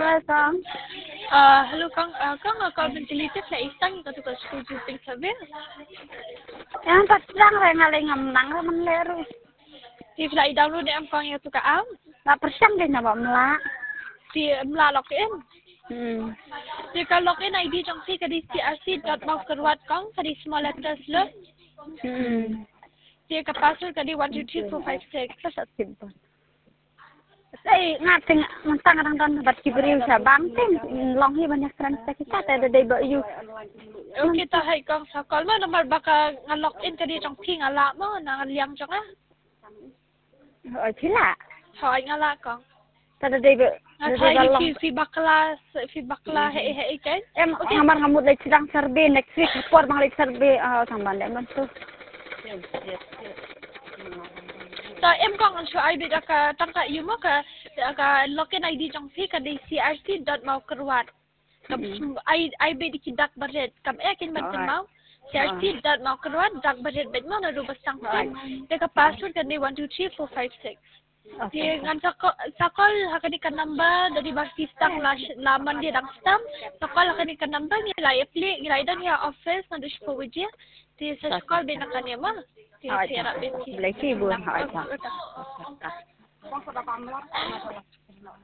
Kang. Hello Kang, Kang ako ventilated sa isang ito ko studio ping service. Yang pasang rengaling nang raman leru. Di fly download ni am Kang ito ka am. La persang din na ba mla. Di mla login. Di ka login ID jong si kadi crc.mouth Kang kadi small letters lo. Di ka password kadi 123456 Sa simple. Say ngating mantang rang dan bat kibri sa bangting long hi banyak transa kita ada day ba you. Okay ta hay Kang sa call mo number baka nga login kadi jong ping ala mo na liang jong ah. Ở chila. Hoy nga la Kang. Tada day ba. Fi bakla he kan. Em ngamar ngamut lagi sedang survey next week report bang lagi survey samban deh tu. So em kong ang show ID ka tangka yumo ka login ID jong fi ka di crc.maukerwat. I be di kidak baret kam ekin man mau crc.maukerwat dak baret bet mo na rubas tangkan. Ka password ka di 123456. Di ngan sakol hakani ka number dari basistang laman dia dang stam sakol hakani ka number ni lai apply ngai dan ya office na dus po wajia di sa sakol be nakan ya ma di sira be Lagi buat.